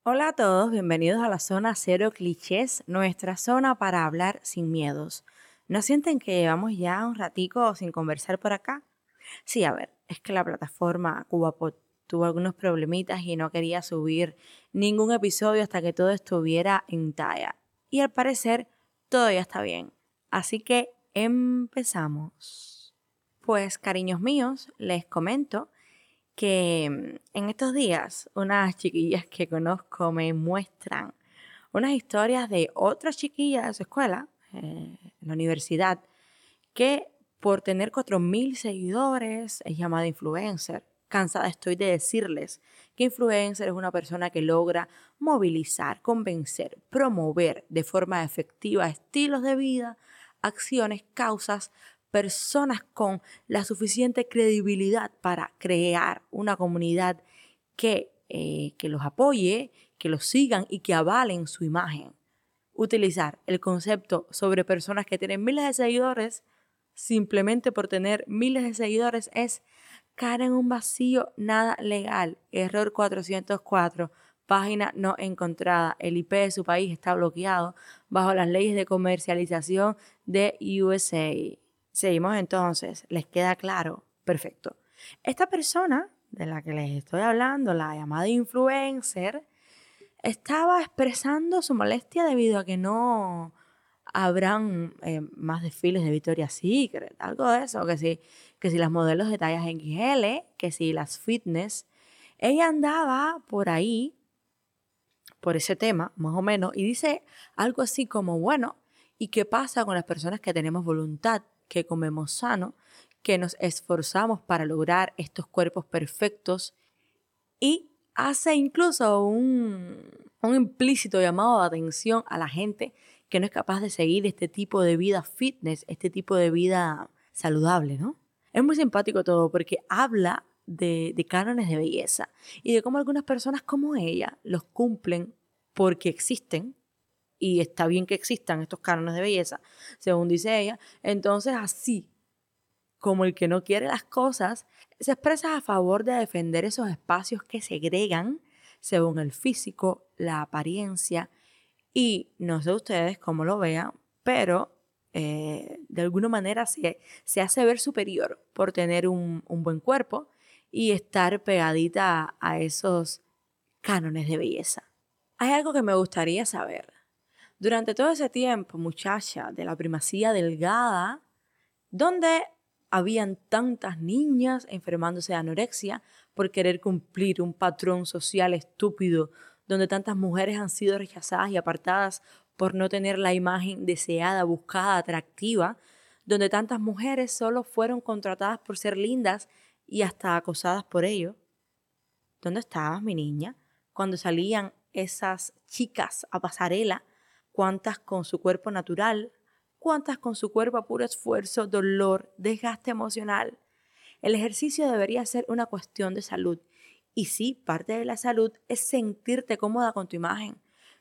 Hola a todos, bienvenidos a la zona Cero Clichés, nuestra zona para hablar sin miedos. ¿No sienten que llevamos ya un ratico sin conversar por acá? Sí, a ver, es que la plataforma CubaPod tuvo algunos problemitas y no quería subir ningún episodio hasta que todo estuviera en talla. Y al parecer todo ya está bien. Así que empezamos. Pues cariños míos, les comento que en estos días unas chiquillas que conozco me muestran unas historias de otras chiquillas de su escuela, en la universidad, que por tener 4.000 seguidores es llamada influencer. Cansada estoy de decirles que influencer es una persona que logra movilizar, convencer, promover de forma efectiva estilos de vida, acciones, causas, personas con la suficiente credibilidad para crear una comunidad que los apoye, que los sigan y que avalen su imagen. Utilizar el concepto sobre personas que tienen miles de seguidores simplemente por tener miles de seguidores es caer en un vacío nada legal. Error 404, página no encontrada. El IP de su país está bloqueado bajo las leyes de comercialización de USA. Seguimos entonces, ¿les queda claro? Perfecto. Esta persona de la que les estoy hablando, la llamada influencer, estaba expresando su molestia debido a que no habrán más desfiles de Victoria's Secret, algo de eso, que si las modelos de tallas XL, que si las fitness. Ella andaba por ahí, por ese tema, más o menos, y dice algo así como, bueno, ¿y qué pasa con las personas que tenemos voluntad, que comemos sano, que nos esforzamos para lograr estos cuerpos perfectos? Y hace incluso un implícito llamado de atención a la gente que no es capaz de seguir este tipo de vida fitness, este tipo de vida saludable, ¿no? Es muy simpático todo porque habla de cánones de belleza y de cómo algunas personas como ella los cumplen porque existen, y está bien que existan estos cánones de belleza, según dice ella. Entonces, así como el que no quiere las cosas, se expresa a favor de defender esos espacios que segregan según el físico, la apariencia y no sé ustedes cómo lo vean, pero de alguna manera se hace ver superior por tener un buen cuerpo y estar pegadita a esos cánones de belleza. Hay algo que me gustaría saber. Durante todo ese tiempo, muchacha de la primacía delgada, donde habían tantas niñas enfermándose de anorexia por querer cumplir un patrón social estúpido, donde tantas mujeres han sido rechazadas y apartadas por no tener la imagen deseada, buscada, atractiva, donde tantas mujeres solo fueron contratadas por ser lindas y hasta acosadas por ello. ¿Dónde estabas, mi niña, cuando salían esas chicas a pasarela? ¿Cuántas con su cuerpo natural? ¿Cuántas con su cuerpo a puro esfuerzo, dolor, desgaste emocional? El ejercicio debería ser una cuestión de salud. Y sí, parte de la salud es sentirte cómoda con tu imagen.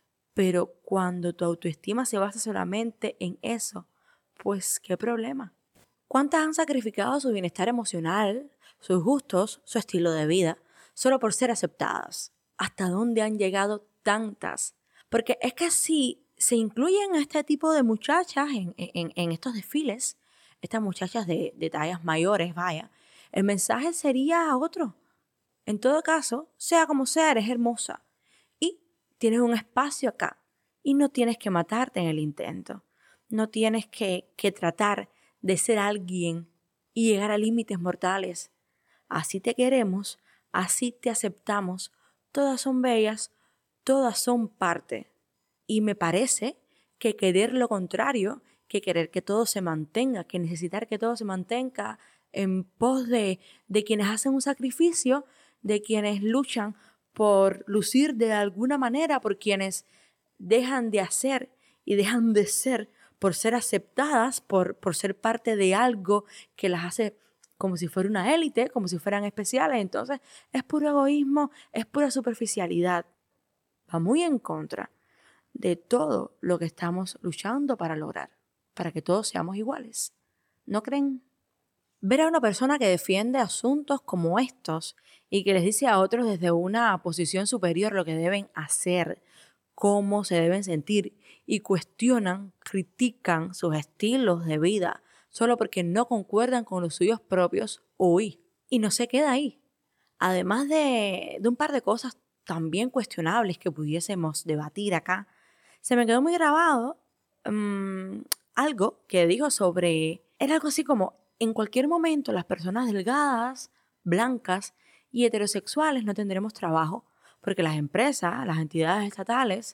Pero cuando tu autoestima se basa solamente en eso, pues qué problema. ¿Cuántas han sacrificado su bienestar emocional, sus gustos, su estilo de vida, solo por ser aceptadas? ¿Hasta dónde han llegado tantas? Porque es que si se incluyen a este tipo de muchachas en estos desfiles, estas muchachas de tallas mayores, vaya, el mensaje sería otro. En todo caso, sea como sea, eres hermosa y tienes un espacio acá y no tienes que matarte en el intento. No tienes que tratar de ser alguien y llegar a límites mortales. Así te queremos, así te aceptamos, todas son bellas, todas son parte. Y me parece que querer lo contrario, que querer que todo se mantenga, que necesitar que todo se mantenga en pos de quienes hacen un sacrificio, de quienes luchan por lucir de alguna manera, por quienes dejan de hacer y dejan de ser por ser aceptadas, por ser parte de algo que las hace como si fuera una élite, como si fueran especiales. Entonces es puro egoísmo, es pura superficialidad. Va muy en contra de todo lo que estamos luchando para lograr, para que todos seamos iguales. ¿No creen? Ver a una persona que defiende asuntos como estos y que les dice a otros desde una posición superior lo que deben hacer, cómo se deben sentir y cuestionan, critican sus estilos de vida solo porque no concuerdan con los suyos propios, uy, y no se queda ahí. Además de un par de cosas también cuestionables que pudiésemos debatir acá, se me quedó muy grabado mm, algo que dijo sobre, era algo así como, en cualquier momento las personas delgadas, blancas y heterosexuales no tendremos trabajo, porque las empresas, las entidades estatales,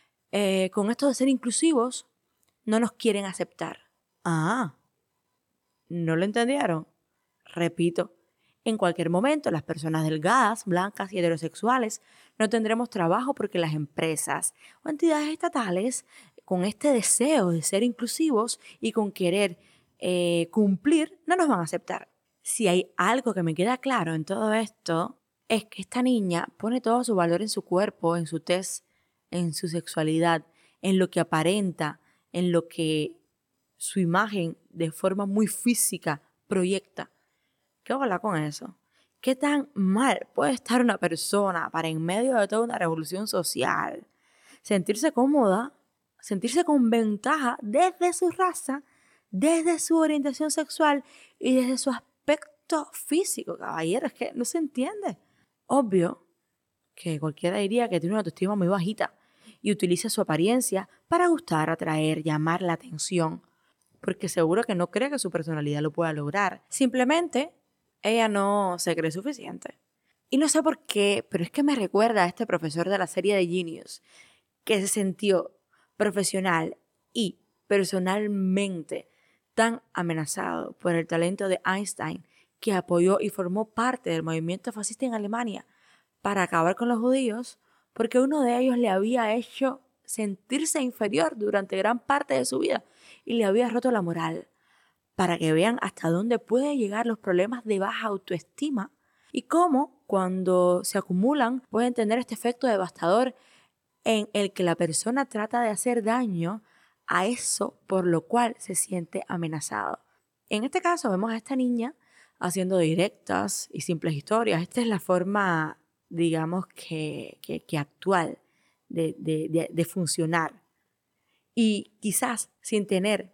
con esto de ser inclusivos, no nos quieren aceptar. Ah, ¿no lo entendieron? Repito, en cualquier momento las personas delgadas, blancas y heterosexuales no tendremos trabajo porque las empresas o entidades estatales, con este deseo de ser inclusivos y con querer cumplir, no nos van a aceptar. Si hay algo que me queda claro en todo esto, es que esta niña pone todo su valor en su cuerpo, en su tez, en su sexualidad, en lo que aparenta, en lo que su imagen de forma muy física proyecta. ¿Qué habla con eso? ¿Qué tan mal puede estar una persona para en medio de toda una revolución social sentirse cómoda, sentirse con ventaja desde su raza, desde su orientación sexual y desde su aspecto físico, caballero? Es que no se entiende. Obvio que cualquiera diría que tiene una autoestima muy bajita y utiliza su apariencia para gustar, atraer, llamar la atención, porque seguro que no cree que su personalidad lo pueda lograr. Simplemente ella no se cree suficiente. Y no sé por qué, pero es que me recuerda a este profesor de la serie de Genius, que se sintió profesional y personalmente tan amenazado por el talento de Einstein que apoyó y formó parte del movimiento fascista en Alemania para acabar con los judíos, porque uno de ellos le había hecho sentirse inferior durante gran parte de su vida y le había roto la moral, para que vean hasta dónde pueden llegar los problemas de baja autoestima y cómo, cuando se acumulan, pueden tener este efecto devastador en el que la persona trata de hacer daño a eso por lo cual se siente amenazado. En este caso vemos a esta niña haciendo directas y simples historias. Esta es la forma, digamos, que actual de funcionar. Y quizás sin tener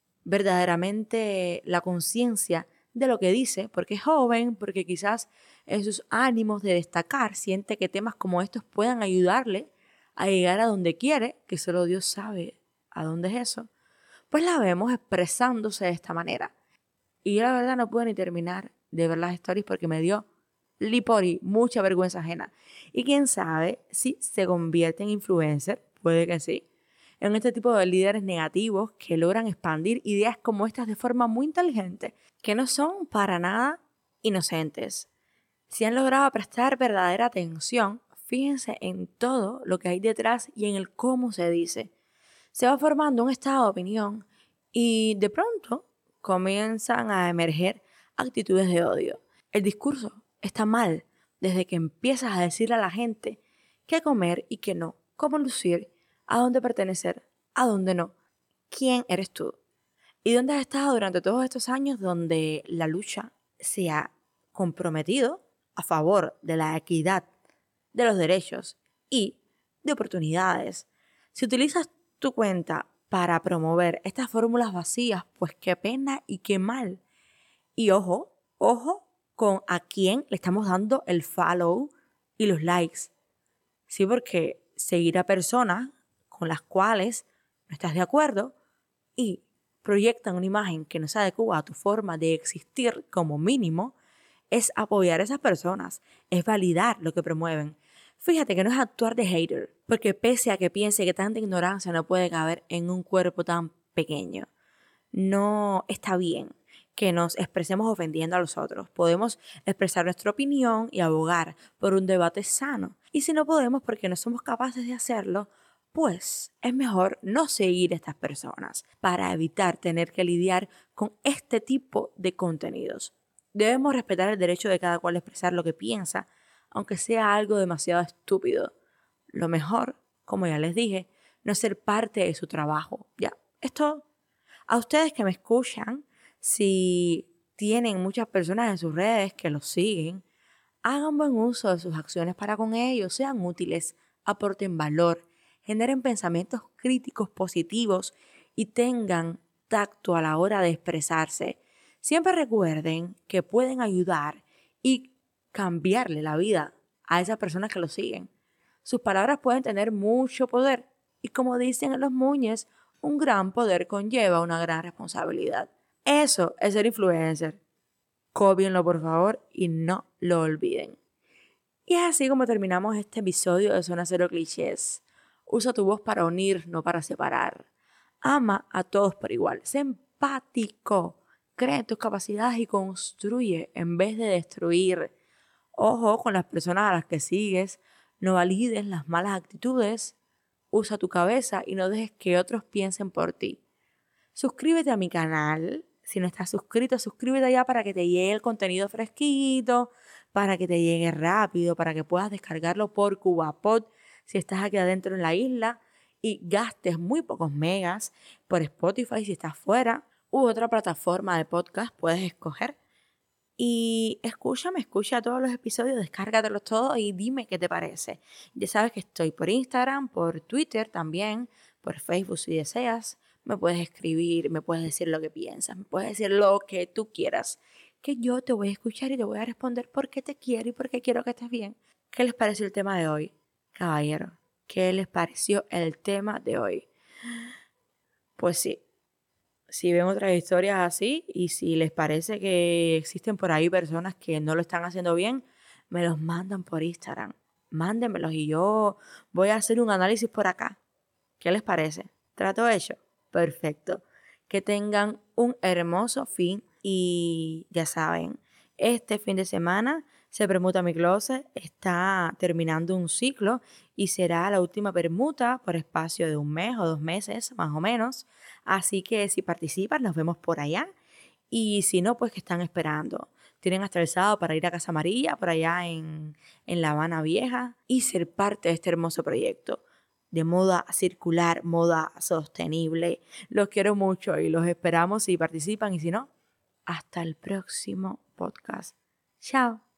verdaderamente la conciencia de lo que dice, porque es joven, porque quizás en sus ánimos de destacar siente que temas como estos puedan ayudarle a llegar a donde quiere, que solo Dios sabe a dónde es eso, pues la vemos expresándose de esta manera. Y yo la verdad no pude ni terminar de ver las stories porque me dio lipori, mucha vergüenza ajena. Y quién sabe si se convierte en influencer, puede que sí, en este tipo de líderes negativos que logran expandir ideas como estas de forma muy inteligente, que no son para nada inocentes. Si han logrado prestar verdadera atención, fíjense en todo lo que hay detrás y en el cómo se dice. Se va formando un estado de opinión y de pronto comienzan a emerger actitudes de odio. El discurso está mal desde que empiezas a decirle a la gente qué comer y qué no, cómo lucir, a dónde pertenecer, a dónde no, quién eres tú y dónde has estado durante todos estos años donde la lucha se ha comprometido a favor de la equidad, de los derechos y de oportunidades. Si utilizas tu cuenta para promover estas fórmulas vacías, pues qué pena y qué mal. Y ojo, ojo con a quién le estamos dando el follow y los likes. Sí, porque seguir a personas con las cuales no estás de acuerdo y proyectan una imagen que no se adecua a tu forma de existir como mínimo, es apoyar a esas personas, es validar lo que promueven. Fíjate que no es actuar de hater, porque pese a que piense que tanta ignorancia no puede caber en un cuerpo tan pequeño, no está bien que nos expresemos ofendiendo a los otros. Podemos expresar nuestra opinión y abogar por un debate sano. Y si no podemos porque no somos capaces de hacerlo, pues es mejor no seguir a estas personas para evitar tener que lidiar con este tipo de contenidos. Debemos respetar el derecho de cada cual a expresar lo que piensa, aunque sea algo demasiado estúpido. Lo mejor, como ya les dije, no es ser parte de su trabajo. Ya, esto a ustedes que me escuchan, si tienen muchas personas en sus redes que los siguen, hagan buen uso de sus acciones para con ellos, sean útiles, aporten valor, generen pensamientos críticos positivos y tengan tacto a la hora de expresarse. Siempre recuerden que pueden ayudar y cambiarle la vida a esas personas que los siguen. Sus palabras pueden tener mucho poder y, como dicen en los Muñez, un gran poder conlleva una gran responsabilidad. Eso es ser influencer. Cópienlo, por favor, y no lo olviden. Y es así como terminamos este episodio de Zona Cero Clichés. Usa tu voz para unir, no para separar. Ama a todos por igual. Sé empático. Cree en tus capacidades y construye en vez de destruir. Ojo con las personas a las que sigues. No valides las malas actitudes. Usa tu cabeza y no dejes que otros piensen por ti. Suscríbete a mi canal. Si no estás suscrito, suscríbete ya para que te llegue el contenido fresquito, para que te llegue rápido, para que puedas descargarlo por CubaPod si estás aquí adentro en la isla y gastes muy pocos megas. Por Spotify si estás fuera u otra plataforma de podcast puedes escoger. Y escucha todos los episodios, descárgatelos todos y dime qué te parece. Ya sabes que estoy por Instagram, por Twitter también, por Facebook si deseas. Me puedes escribir, me puedes decir lo que piensas, me puedes decir lo que tú quieras, que yo te voy a escuchar y te voy a responder porque te quiero y porque quiero que estés bien. ¿Qué les pareció el tema de hoy, caballero? ¿Qué les pareció el tema de hoy? Pues sí. Si ven otras historias así y si les parece que existen por ahí personas que no lo están haciendo bien, me los mandan por Instagram. Mándenmelos y yo voy a hacer un análisis por acá. ¿Qué les parece? ¿Trato hecho? Perfecto. Que tengan un hermoso fin y ya saben, este fin de semana se permuta mi closet, está terminando un ciclo y será la última permuta por espacio de 1 mes o 2 meses más o menos. Así que si participan, nos vemos por allá. Y si no, pues que están esperando. Tienen hasta el sábado para ir a Casa Amarilla, por allá en La Habana Vieja, y ser parte de este hermoso proyecto de moda circular, moda sostenible. Los quiero mucho y los esperamos si participan y si no, hasta el próximo podcast. Chao.